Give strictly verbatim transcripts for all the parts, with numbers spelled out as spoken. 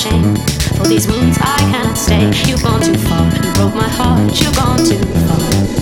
shame. For these wounds I cannot stay. You've gone too far, you broke my heart. You've gone too far.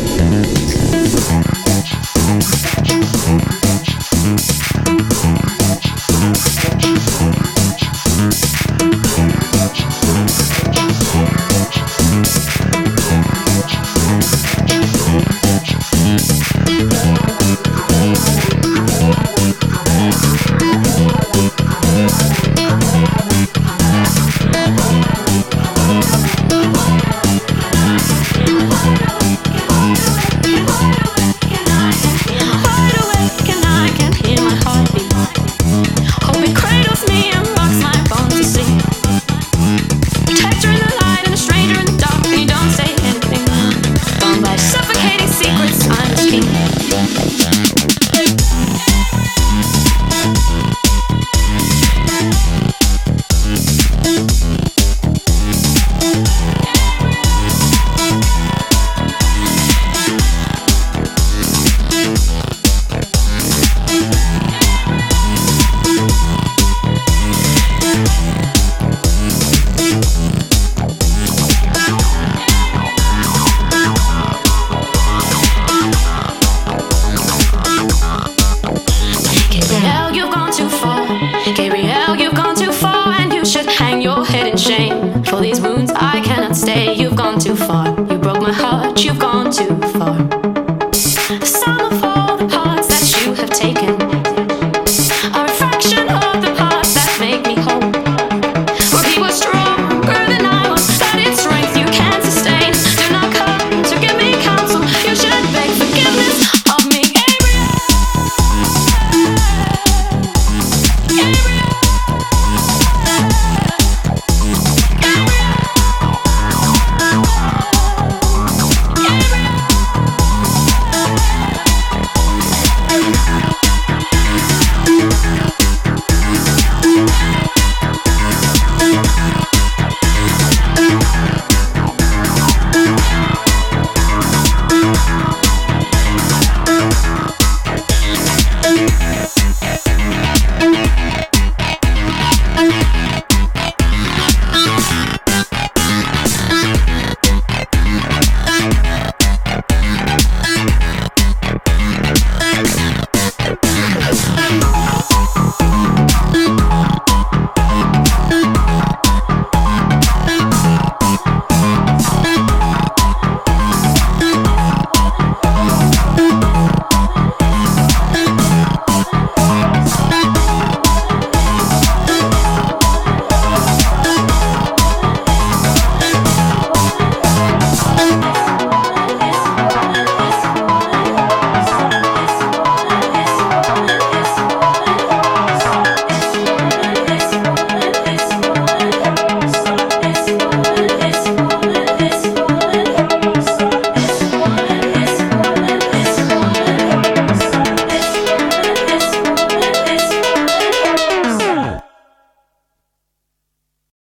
Gabrielle, you've gone too far, and you should hang your head in shame. For these wounds I cannot stay. You've gone too far, you broke my heart. You've gone too far.